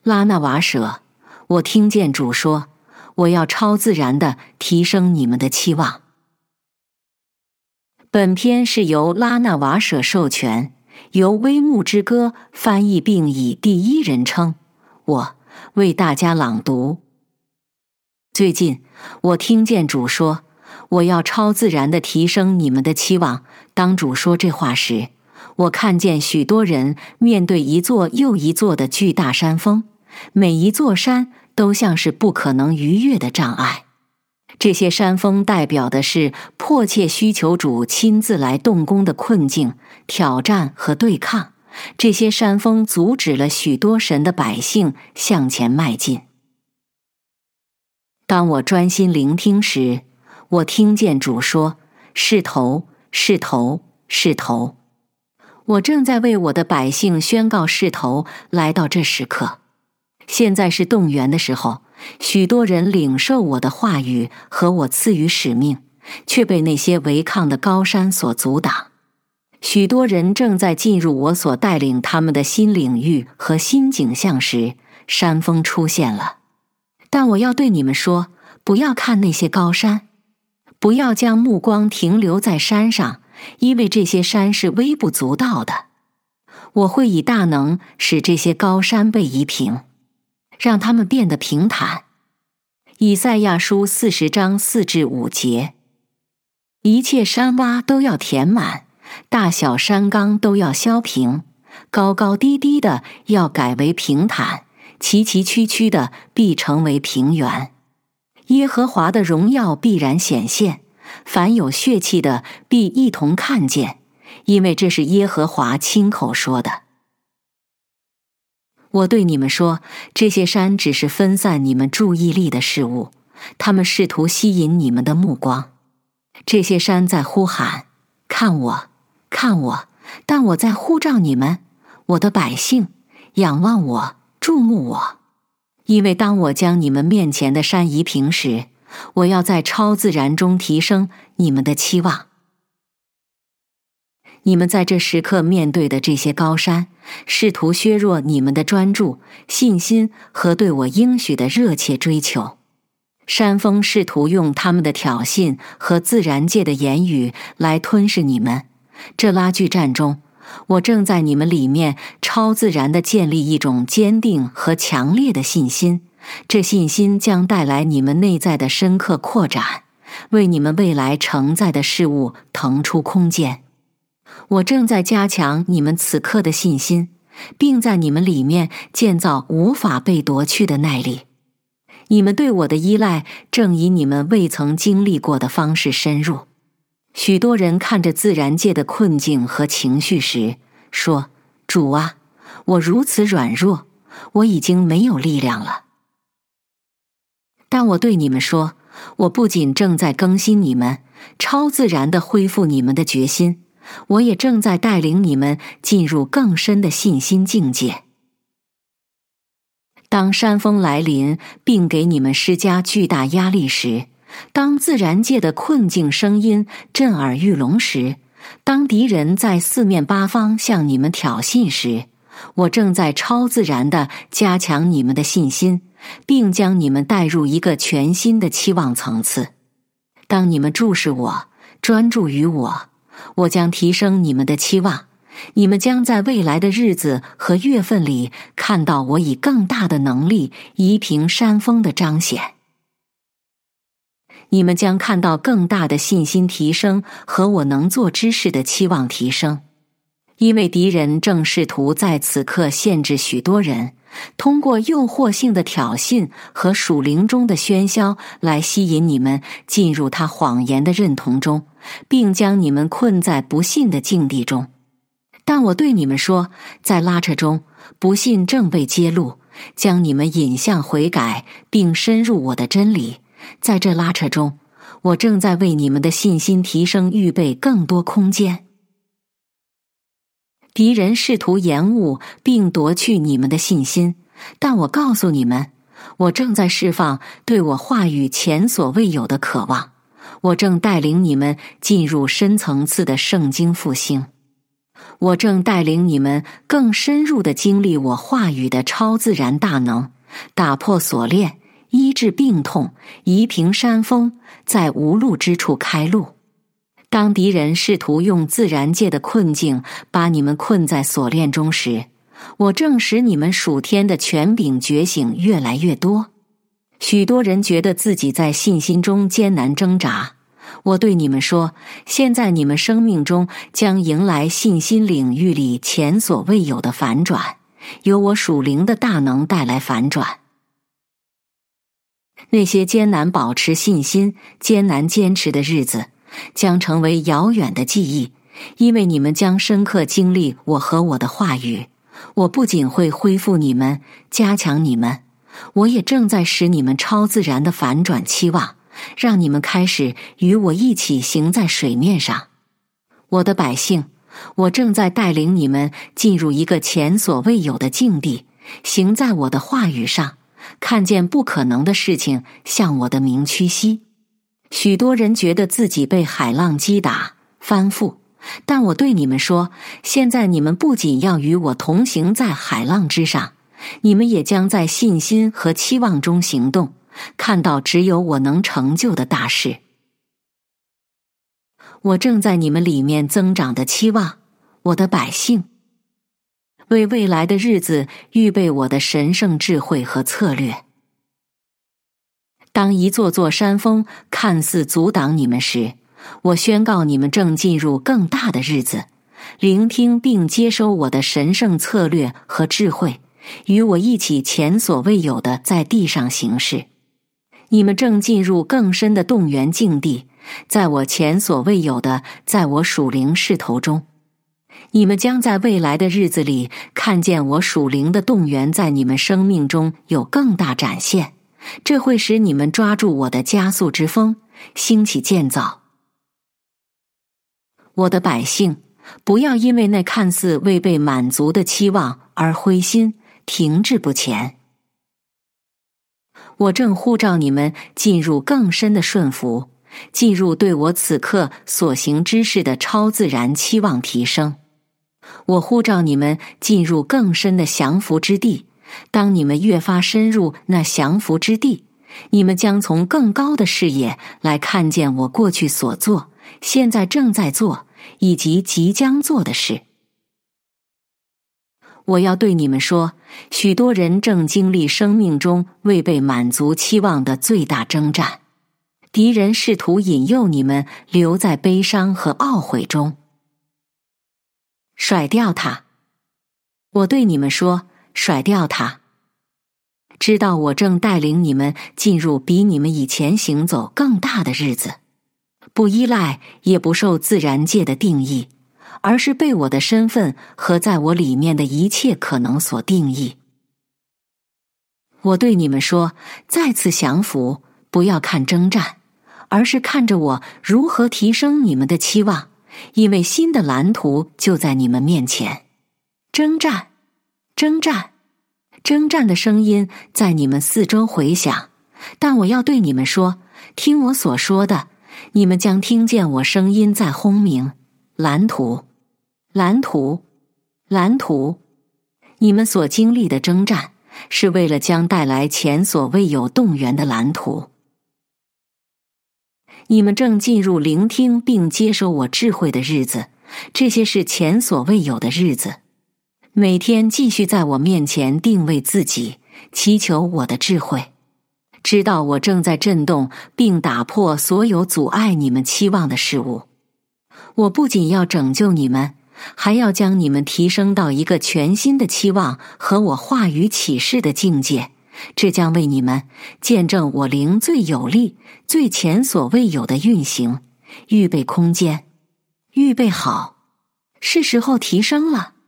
拉纳瓦舍，我听见主说，我要超自然地提升你们的期望。本篇是由拉纳瓦舍授权，由微木之歌翻译并以第一人称我为大家朗读。最近，我听见主说，我要超自然地提升你们的期望。当主说这话时，我看见许多人面对一座又一座的巨大山峰，每一座山都像是不可能逾越的障碍。这些山峰代表的是迫切需求主亲自来动工的困境、挑战和对抗。这些山峰阻止了许多神的百姓向前迈进。当我专心聆听时，我听见主说：“是头，是头，是头。”我正在为我的百姓宣告势头来到这时刻。现在是动员的时候，许多人领受我的话语和我赐予使命，却被那些违抗的高山所阻挡。许多人正在进入我所带领他们的新领域和新景象时，山峰出现了。但我要对你们说，不要看那些高山，不要将目光停留在山上，因为这些山是微不足道的。我会以大能使这些高山被移平，让它们变得平坦。以赛亚书40章4至5节。一切山洼都要填满，大小山冈都要削平，高高低低的要改为平坦，崎崎岖岖的必成为平原。耶和华的荣耀必然显现，凡有血气的必一同看见，因为这是耶和华亲口说的。我对你们说，这些山只是分散你们注意力的事物，他们试图吸引你们的目光。这些山在呼喊，看我，看我，但我在呼召你们，我的百姓，仰望我，注目我。因为当我将你们面前的山移平时，我要在超自然中提升你们的期望。你们在这时刻面对的这些高山，试图削弱你们的专注、信心和对我应许的热切追求。山峰试图用他们的挑衅和自然界的言语来吞噬你们。这拉锯战中，我正在你们里面超自然地建立一种坚定和强烈的信心，这信心将带来你们内在的深刻扩展，为你们未来承载的事物腾出空间。我正在加强你们此刻的信心，并在你们里面建造无法被夺去的耐力。你们对我的依赖正以你们未曾经历过的方式深入。许多人看着自然界的困境和情绪时，说：“主啊，我如此软弱，我已经没有力量了。”但我对你们说，我不仅正在更新你们，超自然地恢复你们的决心，我也正在带领你们进入更深的信心境界。当山峰来临并给你们施加巨大压力时，当自然界的困境声音震耳欲聋时，当敌人在四面八方向你们挑衅时，我正在超自然地加强你们的信心，并将你们带入一个全新的期望层次。当你们注视我，专注于我，我将提升你们的期望。你们将在未来的日子和月份里看到我以更大的能力移平山峰的彰显。你们将看到更大的信心提升和我能做之事的期望提升。因为敌人正试图在此刻限制许多人，通过诱惑性的挑衅和属灵中的喧嚣来吸引你们进入他谎言的认同中，并将你们困在不信的境地中。但我对你们说，在拉扯中，不信正被揭露，将你们引向悔改，并深入我的真理。在这拉扯中，我正在为你们的信心提升预备更多空间。敌人试图延误并夺去你们的信心，但我告诉你们，我正在释放对我话语前所未有的渴望。我正带领你们进入深层次的圣经复兴。 我正带领你们更深入地经历我话语的超自然大能，打破锁链，医治病痛，移平山峰，在无路之处开路。当敌人试图用自然界的困境把你们困在锁链中时，我正使你们属天的权柄觉醒越来越多。许多人觉得自己在信心中艰难挣扎，我对你们说，现在你们生命中将迎来信心领域里前所未有的反转，由我属灵的大能带来反转。那些艰难保持信心、艰难坚持的日子，将成为遥远的记忆，因为你们将深刻经历我和我的话语。我不仅会恢复你们、加强你们，我也正在使你们超自然的反转期望，让你们开始与我一起行在水面上。我的百姓，我正在带领你们进入一个前所未有的境地，行在我的话语上，看见不可能的事情向我的名屈膝。许多人觉得自己被海浪击打、翻覆，但我对你们说，现在你们不仅要与我同行在海浪之上，你们也将在信心和期望中行动，看到只有我能成就的大事。我正在你们里面增长的期望，我的百姓，为未来的日子预备我的神圣智慧和策略。当一座座山峰看似阻挡你们时，我宣告你们正进入更大的日子，聆听并接收我的神圣策略和智慧，与我一起前所未有的在地上行事。你们正进入更深的动员境地，在我前所未有的在我属灵势头中。你们将在未来的日子里看见我属灵的动员在你们生命中有更大展现，这会使你们抓住我的加速之风，兴起建造。我的百姓，不要因为那看似未被满足的期望而灰心，停滞不前。我正呼召你们进入更深的顺服，进入对我此刻所行之事的超自然期望提升。我呼召你们进入更深的降服之地，当你们越发深入那降服之地，你们将从更高的视野来看见我过去所做、现在正在做以及即将做的事。我要对你们说，许多人正经历生命中未被满足期望的最大征战，敌人试图引诱你们留在悲伤和懊悔中。甩掉它！我对你们说，甩掉它！知道我正带领你们进入比你们以前行走更大的日子，不依赖也不受自然界的定义，而是被我的身份和在我里面的一切可能所定义。我对你们说，再次降服，不要看征战，而是看着我如何提升你们的期望，因为新的蓝图就在你们面前。征战，征战，征战的声音在你们四周回响，但我要对你们说，听我所说的，你们将听见我声音在轰鸣。蓝图，蓝图，蓝图！你们所经历的征战，是为了将带来前所未有动员的蓝图。你们正进入聆听并接受我智慧的日子，这些是前所未有的日子。每天继续在我面前定位自己，祈求我的智慧，知道我正在震动并打破所有阻碍你们期望的事物。我不仅要拯救你们，还要将你们提升到一个全新的期望和我话语启示的境界，这将为你们见证我灵最有力、最前所未有的运行，预备空间，预备好，是时候提升了。